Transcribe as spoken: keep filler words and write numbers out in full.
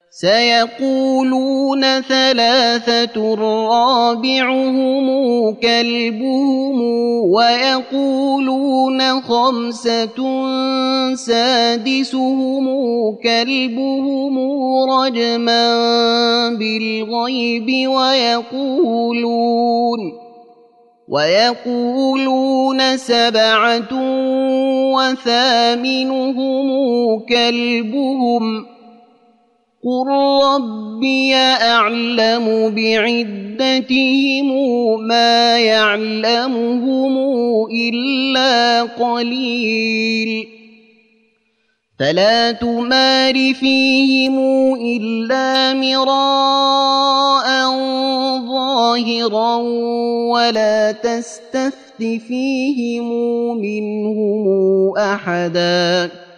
سيقولون ثلاثة رابعهم كلبهم ويقولون خمسة سادسهم كلبهم رجما بالغيب ويقولون ويقولون سبعة وثامنهم كلبهم قل ربي أعلم بعدتهم ما يعلمهم إلا قليل فلا تمار فيهم إلا مراء ظاهرا ولا تستفت فيهم منهم أحدا